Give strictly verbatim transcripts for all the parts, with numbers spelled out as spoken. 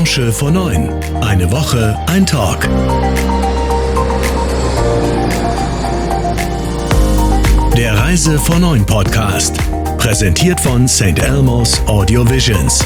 Branche vor neun. Eine Woche, ein Talk. Der Reise vor neun Podcast. Präsentiert von Saint Elmo's Audio Visions.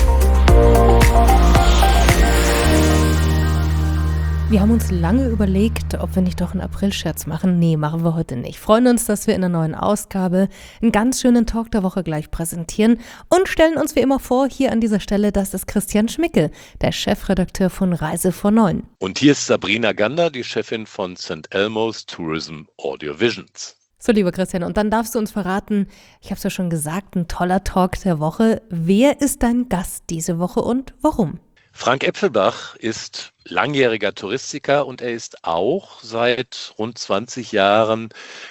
Wir haben uns lange überlegt, ob wir nicht doch einen April-Scherz machen. Nee, machen wir heute nicht. Freuen uns, dass wir in der neuen Ausgabe einen ganz schönen Talk der Woche gleich präsentieren und stellen uns wie immer vor, hier an dieser Stelle, das ist Christian Schmicke, der Chefredakteur von Reise vor neun. Und hier ist Sabrina Gander, die Chefin von Saint Elmo's Tourism Audio Visions. So, lieber Christian, und dann darfst du uns verraten, ich habe es ja schon gesagt, ein toller Talk der Woche. Wer ist dein Gast diese Woche und warum? Frank Epfelbach ist langjähriger Touristiker und er ist auch seit rund zwanzig Jahren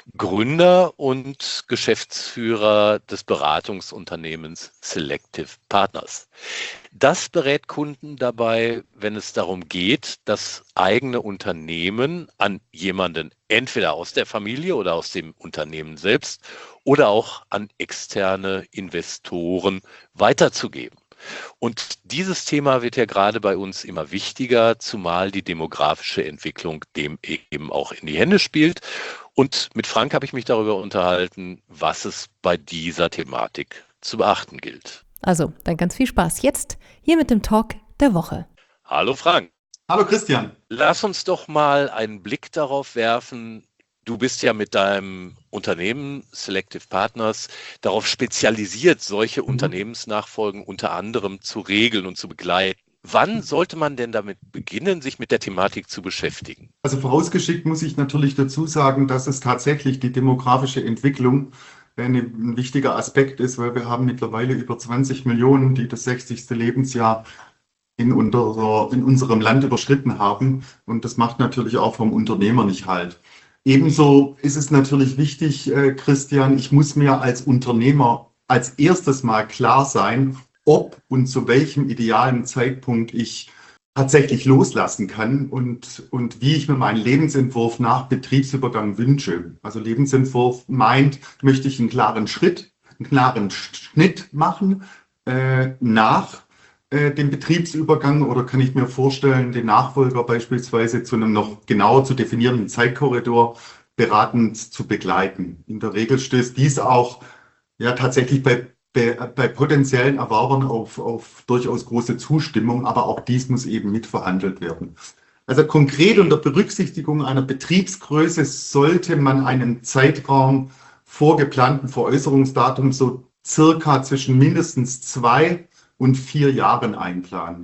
Gründer und Geschäftsführer des Beratungsunternehmens Selective Partners. Das berät Kunden dabei, wenn es darum geht, das eigene Unternehmen an jemanden entweder aus der Familie oder aus dem Unternehmen selbst oder auch an externe Investoren weiterzugeben. Und dieses Thema wird ja gerade bei uns immer wichtiger, zumal die demografische Entwicklung dem eben auch in die Hände spielt. Und mit Frank habe ich mich darüber unterhalten, was es bei dieser Thematik zu beachten gilt. Also, dann ganz viel Spaß jetzt hier mit dem Talk der Woche. Hallo Frank. Hallo Christian. Lass uns doch mal einen Blick darauf werfen. Du bist ja mit deinem Unternehmen Selective Partners darauf spezialisiert, solche mhm. Unternehmensnachfolgen unter anderem zu regeln und zu begleiten. Wann sollte man denn damit beginnen, sich mit der Thematik zu beschäftigen? Also vorausgeschickt muss ich natürlich dazu sagen, dass es tatsächlich die demografische Entwicklung eine, ein wichtiger Aspekt ist, weil wir haben mittlerweile über zwanzig Millionen, die das sechzigste Lebensjahr in, unserer, in unserem Land überschritten haben. Und das macht natürlich auch vom Unternehmer nicht halt. Ebenso ist es natürlich wichtig, äh, Christian, ich muss mir als Unternehmer als erstes mal klar sein, ob und zu welchem idealen Zeitpunkt ich tatsächlich loslassen kann und, und wie ich mir meinen Lebensentwurf nach Betriebsübergang wünsche. Also Lebensentwurf meint, möchte ich einen klaren Schritt, einen klaren Schnitt machen äh, nach den Betriebsübergang oder kann ich mir vorstellen, den Nachfolger beispielsweise zu einem noch genauer zu definierenden Zeitkorridor beratend zu begleiten. In der Regel stößt dies auch ja tatsächlich bei, bei, bei potenziellen Erwerbern auf, auf durchaus große Zustimmung, aber auch dies muss eben mitverhandelt werden. Also konkret unter Berücksichtigung einer Betriebsgröße sollte man einen Zeitraum vor geplanten Veräußerungsdatum so circa zwischen mindestens zwei und vier Jahren einplanen.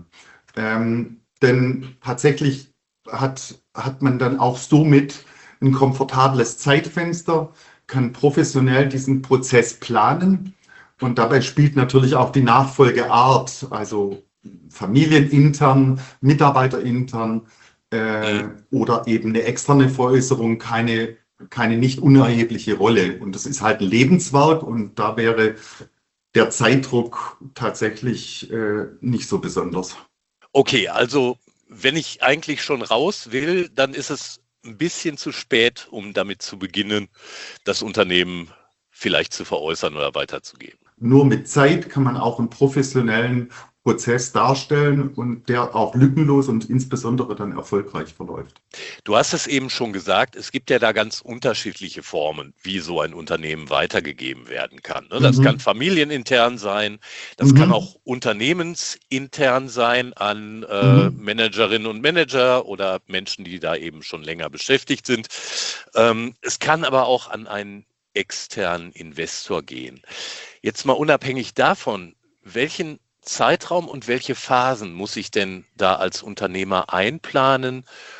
Ähm, denn tatsächlich hat, hat man dann auch somit ein komfortables Zeitfenster, kann professionell diesen Prozess planen und dabei spielt natürlich auch die Nachfolgeart, also familienintern, mitarbeiterintern äh, oder eben eine externe Veräußerung keine, keine nicht unerhebliche Rolle. Und das ist halt ein Lebenswerk und da wäre der Zeitdruck tatsächlich äh, nicht so besonders. Okay, also wenn ich eigentlich schon raus will, dann ist es ein bisschen zu spät, um damit zu beginnen, das Unternehmen vielleicht zu veräußern oder weiterzugeben. Nur mit Zeit kann man auch einen professionellen Prozess darstellen und der auch lückenlos und insbesondere dann erfolgreich verläuft. Du hast es eben schon gesagt, es gibt ja da ganz unterschiedliche Formen, wie so ein Unternehmen weitergegeben werden kann. Das mhm. kann familienintern sein, das mhm. kann auch unternehmensintern sein an äh, mhm. Managerinnen und Manager oder Menschen, die da eben schon länger beschäftigt sind. Ähm, es kann aber auch an einen externen Investor gehen. Jetzt mal unabhängig davon, welchen Zeitraum und welche Phasen muss ich denn da als Unternehmer einplanen,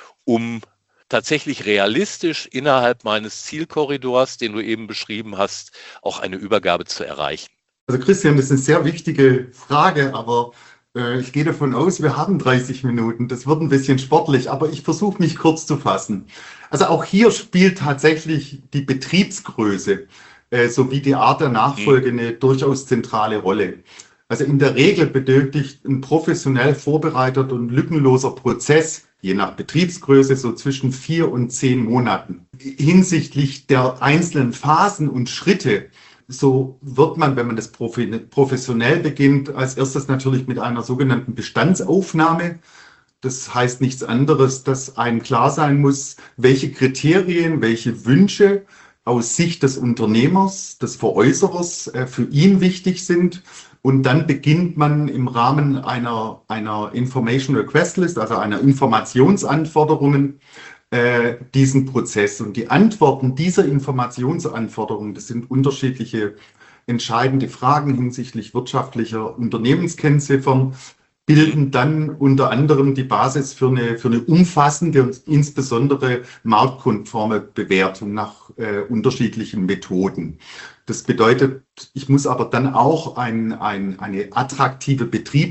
um tatsächlich realistisch innerhalb meines Zielkorridors, den du eben beschrieben hast, auch eine Übergabe zu erreichen? Also Christian, das ist eine sehr wichtige Frage, aber äh, ich gehe davon aus, wir haben dreißig Minuten. Das wird ein bisschen sportlich, aber ich versuche mich kurz zu fassen. Also auch hier spielt tatsächlich die Betriebsgröße äh, sowie die Art der Nachfolge eine durchaus zentrale Rolle. Also in der Regel benötigt ein professionell vorbereiteter und lückenloser Prozess, je nach Betriebsgröße, so zwischen vier und zehn Monaten. Hinsichtlich der einzelnen Phasen und Schritte so wird man, wenn man das professionell beginnt, als erstes natürlich mit einer sogenannten Bestandsaufnahme. Das heißt nichts anderes, dass einem klar sein muss, welche Kriterien, welche Wünsche aus Sicht des Unternehmers, des Veräußerers äh, für ihn wichtig sind. Und dann beginnt man im Rahmen einer, einer Information Request List, also einer Informationsanforderungen, äh, diesen Prozess. Und die Antworten dieser Informationsanforderungen, das sind unterschiedliche entscheidende Fragen hinsichtlich wirtschaftlicher Unternehmenskennziffern, bilden dann unter anderem die Basis für eine, für eine umfassende und insbesondere marktkonforme Bewertung nach äh, unterschiedlichen Methoden. Das bedeutet, ich muss aber dann auch ein, ein, eine attraktive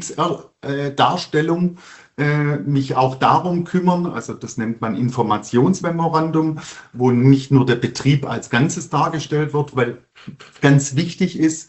Betriebsdarstellung äh, mich auch darum kümmern, also das nennt man Informationsmemorandum, wo nicht nur der Betrieb als Ganzes dargestellt wird, weil ganz wichtig ist,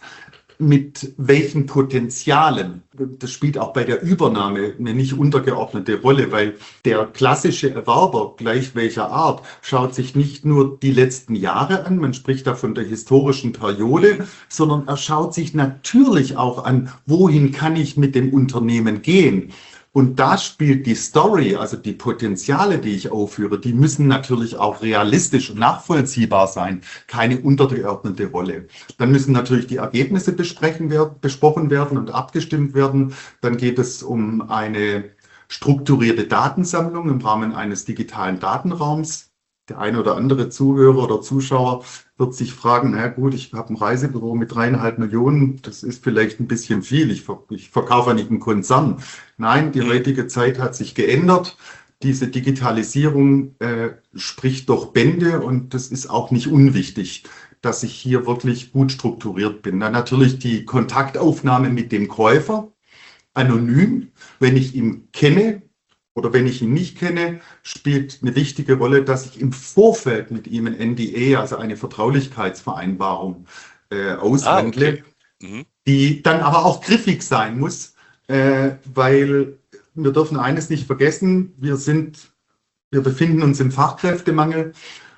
mit welchen Potenzialen. Das spielt auch bei der Übernahme eine nicht untergeordnete Rolle, weil der klassische Erwerber, gleich welcher Art, schaut sich nicht nur die letzten Jahre an, man spricht da von der historischen Periode, sondern er schaut sich natürlich auch an, wohin kann ich mit dem Unternehmen gehen. Und da spielt die Story, also die Potenziale, die ich aufführe, die müssen natürlich auch realistisch und nachvollziehbar sein, keine untergeordnete Rolle. Dann müssen natürlich die Ergebnisse besprechen werden, besprochen werden und abgestimmt werden. Dann geht es um eine strukturierte Datensammlung im Rahmen eines digitalen Datenraums. Der eine oder andere Zuhörer oder Zuschauer wird sich fragen, na gut, ich habe ein Reisebüro mit dreieinhalb Millionen, das ist vielleicht ein bisschen viel, ich, ver ich verkaufe ja nicht einen Konzern. Nein, die heutige Zeit hat sich geändert. Diese Digitalisierung äh, spricht doch Bände und das ist auch nicht unwichtig, dass ich hier wirklich gut strukturiert bin. Dann natürlich die Kontaktaufnahme mit dem Käufer, anonym, wenn ich ihn kenne. Oder wenn ich ihn nicht kenne, spielt eine wichtige Rolle, dass ich im Vorfeld mit ihm ein N D A, also eine Vertraulichkeitsvereinbarung, äh, aushandle, ah, okay. mhm. die dann aber auch griffig sein muss, äh, weil wir dürfen eines nicht vergessen, wir sind, wir befinden uns im Fachkräftemangel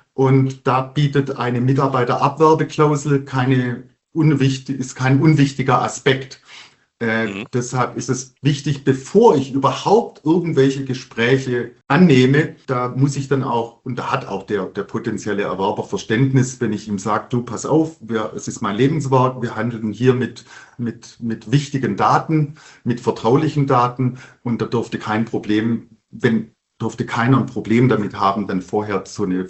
und da bietet eine Mitarbeiterabwerbeklausel keine unwichtig, ist kein unwichtiger Aspekt. Äh, mhm. Deshalb ist es wichtig, bevor ich überhaupt irgendwelche Gespräche annehme, da muss ich dann auch, und da hat auch der, der potenzielle Erwerber Verständnis, wenn ich ihm sage, du, pass auf, wir, es ist mein Lebenswerk, wir handeln hier mit, mit, mit wichtigen Daten, mit vertraulichen Daten und da dürfte kein Problem, wenn dürfte keiner ein Problem damit haben, dann vorher so eine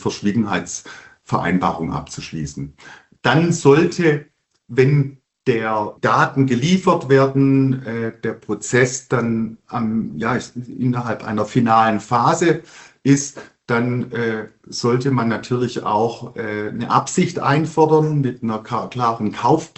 Verschwiegenheitsvereinbarung abzuschließen. Dann sollte, wenn der Daten geliefert werden, äh, der Prozess dann am, ja, innerhalb einer finalen Phase ist, dann äh, sollte man natürlich auch äh, eine Absicht einfordern mit einer klaren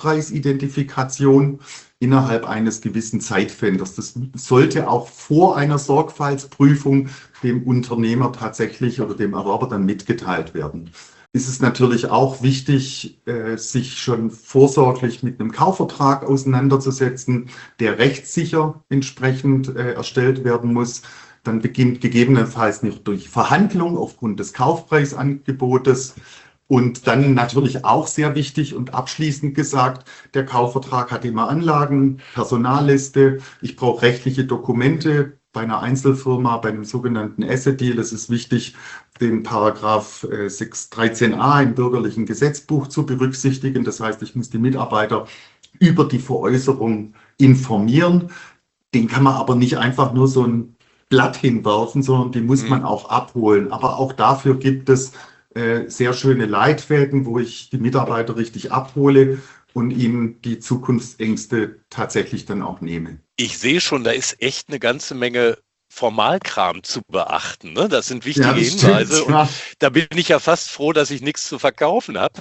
Kaufpreisidentifikation innerhalb eines gewissen Zeitfensters. Das sollte auch vor einer Sorgfaltsprüfung dem Unternehmer tatsächlich oder dem Erwerber dann mitgeteilt werden. Ist es natürlich auch wichtig, sich schon vorsorglich mit einem Kaufvertrag auseinanderzusetzen, der rechtssicher entsprechend erstellt werden muss. Dann beginnt gegebenenfalls nicht durch Verhandlung aufgrund des Kaufpreisangebotes. Und dann natürlich auch sehr wichtig und abschließend gesagt, der Kaufvertrag hat immer Anlagen, Personalliste, ich brauche rechtliche Dokumente. Bei einer Einzelfirma, bei einem sogenannten Asset Deal, ist es wichtig, den Paragraph sechs dreizehn a im bürgerlichen Gesetzbuch zu berücksichtigen. Das heißt, ich muss die Mitarbeiter über die Veräußerung informieren. Den kann man aber nicht einfach nur so ein Blatt hinwerfen, sondern die muss man auch abholen. Aber auch dafür gibt es äh, sehr schöne Leitfäden, wo ich die Mitarbeiter richtig abhole und ihnen die Zukunftsängste tatsächlich dann auch nehme. Ich sehe schon, da ist echt eine ganze Menge Formalkram zu beachten. Ne? Das sind wichtige ja, das Hinweise. Stimmt, ja. Und da bin ich ja fast froh, dass ich nichts zu verkaufen habe.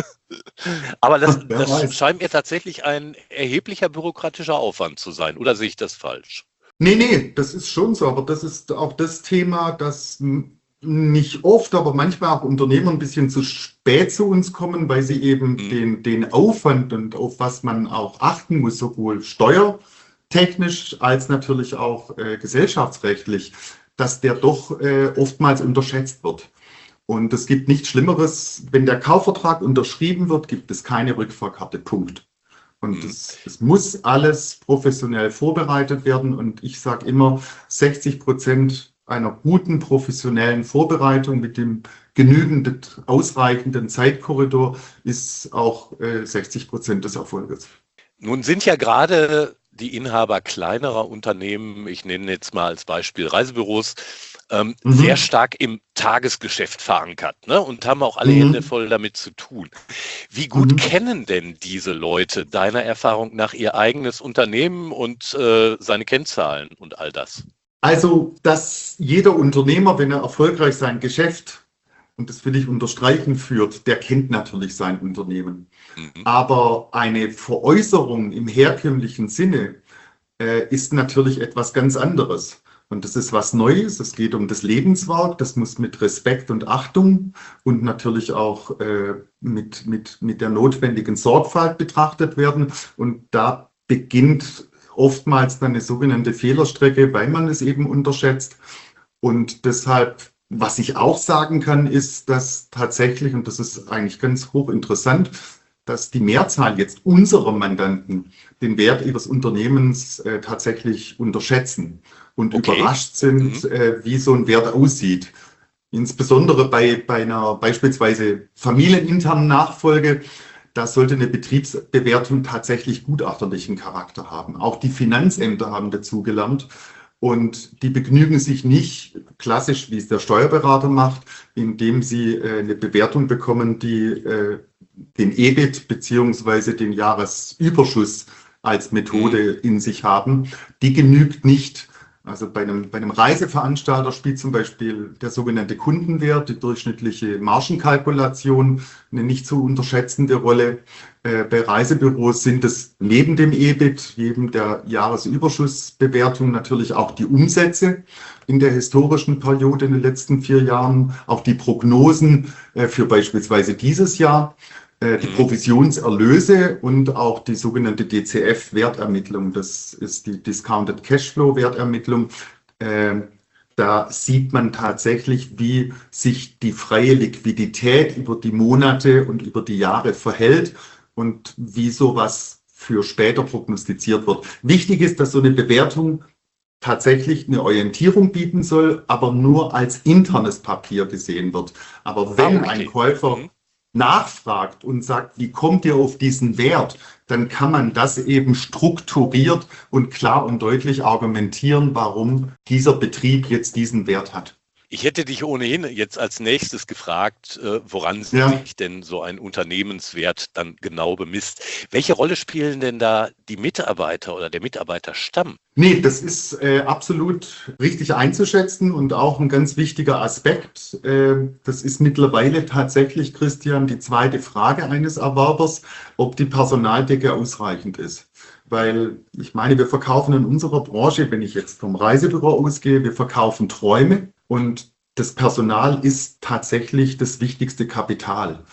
Aber das, das scheint mir tatsächlich ein erheblicher bürokratischer Aufwand zu sein. Oder sehe ich das falsch? Nee, nee, das ist schon so. Aber das ist auch das Thema, das nicht oft, aber manchmal auch Unternehmer ein bisschen zu spät zu uns kommen, weil sie eben mhm. den, den Aufwand und auf was man auch achten muss, sowohl steuertechnisch als natürlich auch äh, gesellschaftsrechtlich, dass der doch äh, oftmals unterschätzt wird. Und es gibt nichts Schlimmeres, wenn der Kaufvertrag unterschrieben wird, gibt es keine Rückfahrkarte, Punkt. Und es, es muss alles professionell vorbereitet werden. Und ich sage immer, sechzig Prozent einer guten professionellen Vorbereitung mit dem genügenden, ausreichenden Zeitkorridor ist auch äh, sechzig Prozent des Erfolges. Nun sind ja gerade die Inhaber kleinerer Unternehmen, ich nenne jetzt mal als Beispiel Reisebüros, ähm, mhm. sehr stark im Tagesgeschäft verankert, ne? Und haben auch alle mhm. Hände voll damit zu tun. Wie gut mhm. kennen denn diese Leute deiner Erfahrung nach ihr eigenes Unternehmen und äh, seine Kennzahlen und all das? Also, dass jeder Unternehmer, wenn er erfolgreich sein Geschäft, und das will ich unterstreichen, führt, der kennt natürlich sein Unternehmen. Mhm. Aber eine Veräußerung im herkömmlichen Sinne äh, ist natürlich etwas ganz anderes. Und das ist was Neues. Es geht um das Lebenswerk. Das muss mit Respekt und Achtung und natürlich auch äh, mit, mit, mit der notwendigen Sorgfalt betrachtet werden. Und da beginnt oftmals dann eine sogenannte Fehlerstrecke, weil man es eben unterschätzt. Und deshalb, was ich auch sagen kann, ist, dass tatsächlich, und das ist eigentlich ganz hochinteressant, dass die Mehrzahl jetzt unserer Mandanten den Wert ihres Unternehmens äh, tatsächlich unterschätzen und okay. überrascht sind, mhm. äh, wie so ein Wert aussieht. Insbesondere bei, bei einer beispielsweise familieninternen Nachfolge, da sollte eine Betriebsbewertung tatsächlich gutachterlichen Charakter haben. Auch die Finanzämter haben dazugelernt. Und die begnügen sich nicht klassisch, wie es der Steuerberater macht, indem sie äh, eine Bewertung bekommen, die äh, den E B I T beziehungsweise den Jahresüberschuss als Methode in sich haben. Die genügt nicht. Also bei einem, bei einem Reiseveranstalter spielt zum Beispiel der sogenannte Kundenwert, die durchschnittliche Margenkalkulation, eine nicht zu unterschätzende Rolle. Äh, bei Reisebüros sind es neben dem E B I T, neben der Jahresüberschussbewertung natürlich auch die Umsätze in der historischen Periode in den letzten vier Jahren, auch die Prognosen äh, für beispielsweise dieses Jahr, äh, die Provisionserlöse und auch die sogenannte D C F-Wertermittlung, das ist die Discounted Cashflow-Wertermittlung. Äh, Da sieht man tatsächlich, wie sich die freie Liquidität über die Monate und über die Jahre verhält und wie sowas für später prognostiziert wird. Wichtig ist, dass so eine Bewertung tatsächlich eine Orientierung bieten soll, aber nur als internes Papier gesehen wird. Aber wenn okay. ein Käufer mhm. nachfragt und sagt, wie kommt ihr auf diesen Wert, dann kann man das eben strukturiert und klar und deutlich argumentieren, warum dieser Betrieb jetzt diesen Wert hat. Ich hätte dich ohnehin jetzt als nächstes gefragt, woran ja. sich denn so ein Unternehmenswert dann genau bemisst. Welche Rolle spielen denn da die Mitarbeiter oder der Mitarbeiterstamm? Nee, das ist äh, absolut richtig einzuschätzen und auch ein ganz wichtiger Aspekt. Äh, das ist mittlerweile tatsächlich, Christian, die zweite Frage eines Erwerbers, ob die Personaldecke ausreichend ist. Weil ich meine, wir verkaufen in unserer Branche, wenn ich jetzt vom Reisebüro ausgehe, wir verkaufen Träume und das Personal ist tatsächlich das wichtigste Kapital.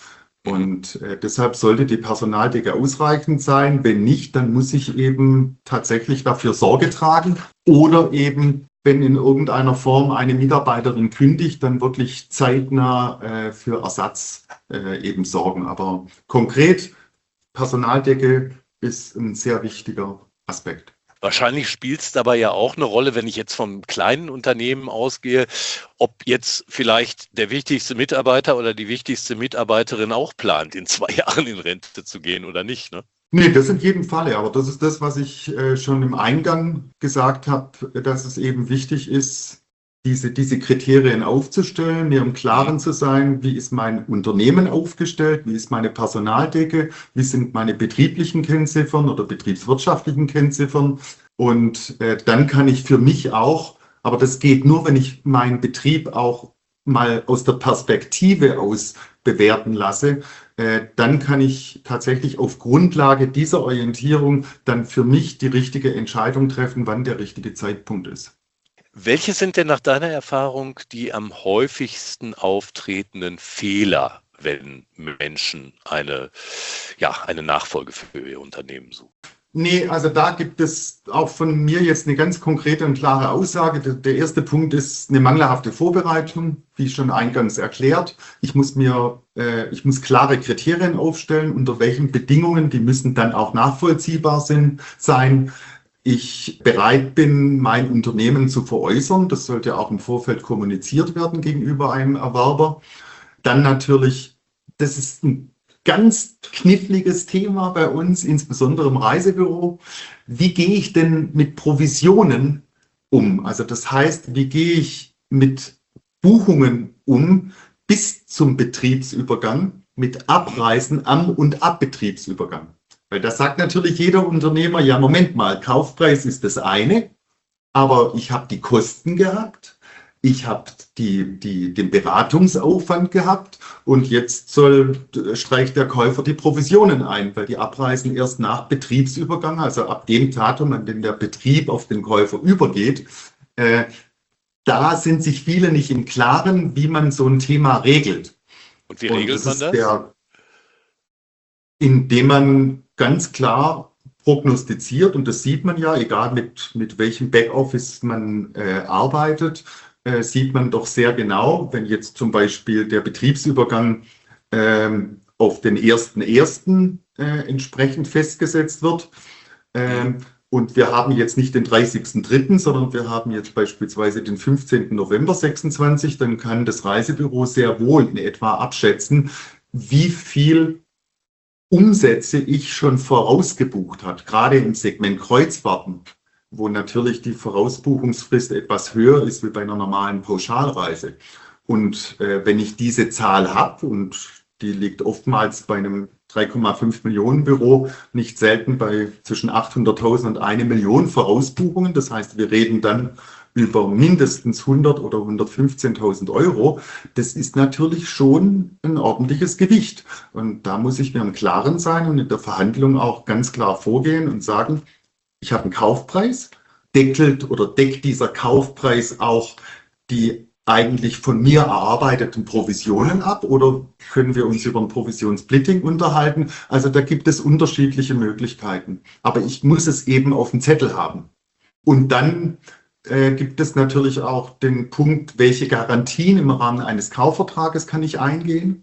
Und äh, deshalb sollte die Personaldecke ausreichend sein. Wenn nicht, dann muss ich eben tatsächlich dafür Sorge tragen. Oder eben, wenn in irgendeiner Form eine Mitarbeiterin kündigt, dann wirklich zeitnah äh, für Ersatz äh, eben sorgen. Aber konkret, Personaldecke ist ein sehr wichtiger Aspekt. Wahrscheinlich spielt es dabei ja auch eine Rolle, wenn ich jetzt vom kleinen Unternehmen ausgehe, ob jetzt vielleicht der wichtigste Mitarbeiter oder die wichtigste Mitarbeiterin auch plant, in zwei Jahren in Rente zu gehen oder nicht, ne? Nee, das in jedem Falle. Aber das ist das, was ich äh, schon im Eingang gesagt habe, dass es eben wichtig ist, diese, diese Kriterien aufzustellen, mir im Klaren zu sein, wie ist mein Unternehmen aufgestellt, wie ist meine Personaldecke, wie sind meine betrieblichen Kennziffern oder betriebswirtschaftlichen Kennziffern. Und äh, dann kann ich für mich auch, aber das geht nur, wenn ich meinen Betrieb auch mal aus der Perspektive aus bewerten lasse, äh, dann kann ich tatsächlich auf Grundlage dieser Orientierung dann für mich die richtige Entscheidung treffen, wann der richtige Zeitpunkt ist. Welche sind denn nach deiner Erfahrung die am häufigsten auftretenden Fehler, wenn Menschen eine, ja, eine Nachfolge für ihr Unternehmen suchen? Nee, also da gibt es auch von mir jetzt eine ganz konkrete und klare Aussage. Der, der erste Punkt ist eine mangelhafte Vorbereitung, wie schon eingangs erklärt. Ich muss mir, äh, ich muss klare Kriterien aufstellen, unter welchen Bedingungen, die müssen dann auch nachvollziehbar sind, sein. Ich bereit bin, mein Unternehmen zu veräußern. Das sollte auch im Vorfeld kommuniziert werden gegenüber einem Erwerber. Dann natürlich, das ist ein ganz kniffliges Thema bei uns, insbesondere im Reisebüro. Wie gehe ich denn mit Provisionen um? Also das heißt, wie gehe ich mit Buchungen um bis zum Betriebsübergang, mit Abreisen am und ab Betriebsübergang? Weil das sagt natürlich jeder Unternehmer, ja Moment mal, Kaufpreis ist das eine, aber ich habe die Kosten gehabt. Ich habe die, die, den Beratungsaufwand gehabt und jetzt soll, streicht der Käufer die Provisionen ein, weil die Abreisen erst nach Betriebsübergang, also ab dem Datum, an dem der Betrieb auf den Käufer übergeht, äh, da sind sich viele nicht im Klaren, wie man so ein Thema regelt. Und wie regelt und das man ist das? Der, indem man ganz klar prognostiziert, und das sieht man ja, egal mit, mit welchem Backoffice man äh, arbeitet, sieht man doch sehr genau, wenn jetzt zum Beispiel der Betriebsübergang ähm, auf den ersten ersten äh, entsprechend festgesetzt wird. Ähm, und wir haben jetzt nicht den dreißigsten dritten, sondern wir haben jetzt beispielsweise den fünfzehnten November sechsundzwanzig, dann kann das Reisebüro sehr wohl in etwa abschätzen, wie viel Umsätze ich schon vorausgebucht habe, gerade im Segment Kreuzfahrten, wo natürlich die Vorausbuchungsfrist etwas höher ist wie bei einer normalen Pauschalreise. Und äh, wenn ich diese Zahl habe, und die liegt oftmals bei einem drei Komma fünf Millionen Büro, nicht selten bei zwischen achthunderttausend und eine Million Vorausbuchungen, das heißt, wir reden dann über mindestens hundert oder hundertfünfzehntausend Euro, das ist natürlich schon ein ordentliches Gewicht. Und da muss ich mir im Klaren sein und in der Verhandlung auch ganz klar vorgehen und sagen, ich habe einen Kaufpreis, deckelt oder deckt dieser Kaufpreis auch die eigentlich von mir erarbeiteten Provisionen ab oder können wir uns über ein Provisionsplitting unterhalten? Also da gibt es unterschiedliche Möglichkeiten, aber ich muss es eben auf dem Zettel haben. Und dann äh, gibt es natürlich auch den Punkt, welche Garantien im Rahmen eines Kaufvertrages kann ich eingehen?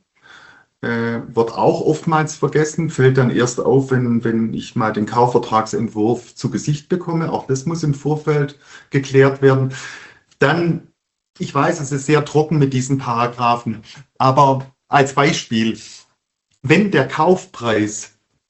Äh, wird auch oftmals vergessen, fällt dann erst auf, wenn, wenn ich mal den Kaufvertragsentwurf zu Gesicht bekomme. Auch das muss im Vorfeld geklärt werden. Dann, ich weiß, es ist sehr trocken mit diesen Paragraphen, aber als Beispiel, wenn der Kaufpreis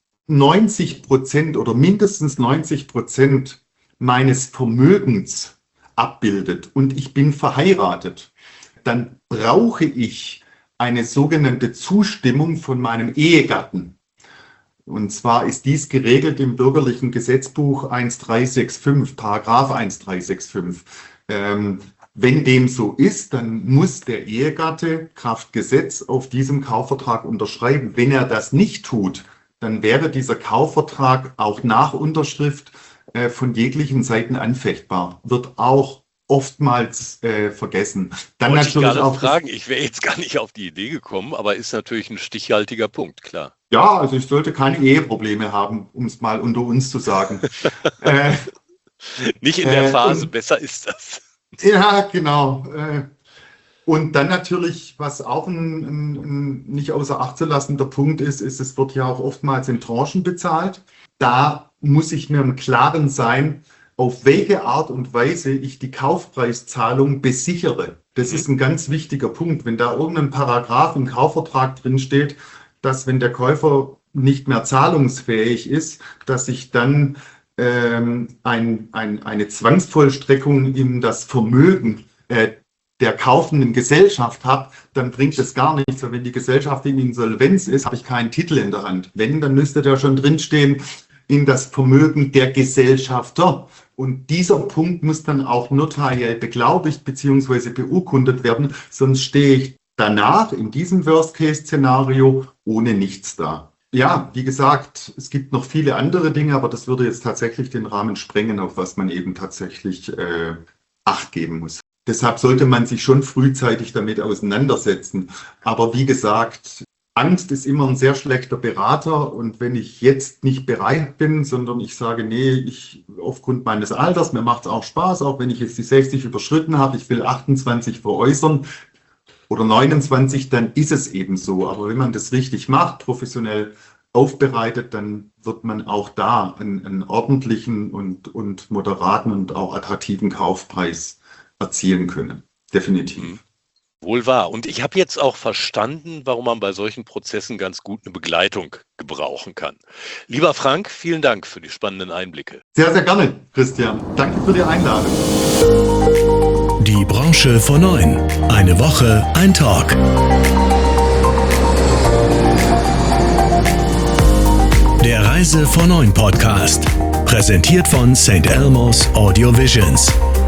neunzig Prozent oder mindestens neunzig Prozent meines Vermögens abbildet und ich bin verheiratet, dann brauche ich eine sogenannte Zustimmung von meinem Ehegatten. Und zwar ist dies geregelt im bürgerlichen Gesetzbuch eins drei sechs fünf, Paragraph eins drei sechs fünf. Ähm, wenn dem so ist, dann muss der Ehegatte kraft Gesetz auf diesem Kaufvertrag unterschreiben. Wenn er das nicht tut, dann wäre dieser Kaufvertrag auch nach Unterschrift äh, von jeglichen Seiten anfechtbar. Wird auch oftmals äh, vergessen. Dann Wollte natürlich ich gerade auch fragen, ich wäre jetzt gar nicht auf die Idee gekommen, aber ist natürlich ein stichhaltiger Punkt, klar. Ja, also ich sollte keine Eheprobleme haben, um es mal unter uns zu sagen. äh, Nicht in der äh, Phase, und, besser ist das. Ja, genau. Äh, und dann natürlich, was auch ein, ein, ein nicht außer Acht zu lassender Punkt ist, ist, es wird ja auch oftmals in Tranchen bezahlt. Da muss ich mir im Klaren sein, auf welche Art und Weise ich die Kaufpreiszahlung besichere. Das ist ein ganz wichtiger Punkt. Wenn da irgendein Paragraph im Kaufvertrag drin steht, dass wenn der Käufer nicht mehr zahlungsfähig ist, dass ich dann ähm, ein, ein, eine Zwangsvollstreckung in das Vermögen äh, der kaufenden Gesellschaft habe, dann bringt es gar nichts. Wenn die Gesellschaft in Insolvenz ist, habe ich keinen Titel in der Hand. Wenn, dann müsste da schon drinstehen, in das Vermögen der Gesellschafter. Und dieser Punkt muss dann auch notariell beglaubigt bzw. beurkundet werden, sonst stehe ich danach in diesem Worst-Case-Szenario ohne nichts da. Ja, wie gesagt, es gibt noch viele andere Dinge, aber das würde jetzt tatsächlich den Rahmen sprengen, auf was man eben tatsächlich äh, Acht geben muss. Deshalb sollte man sich schon frühzeitig damit auseinandersetzen. Aber wie gesagt, Angst ist immer ein sehr schlechter Berater, und wenn ich jetzt nicht bereit bin, sondern ich sage, nee, ich aufgrund meines Alters, mir macht es auch Spaß, auch wenn ich jetzt die sechzig überschritten habe, ich will achtundzwanzig veräußern oder neunundzwanzig, dann ist es eben so. Aber wenn man das richtig macht, professionell aufbereitet, dann wird man auch da einen, einen ordentlichen und, und moderaten und auch attraktiven Kaufpreis erzielen können. Definitiv. Wohl wahr. Und ich habe jetzt auch verstanden, warum man bei solchen Prozessen ganz gut eine Begleitung gebrauchen kann. Lieber Frank, vielen Dank für die spannenden Einblicke. Sehr, sehr gerne, Christian. Danke für die Einladung. Die Branche vor neun. Eine Woche, ein Talk. Der Reise vor neun Podcast. Präsentiert von Sankt Elmo's Audio Visions.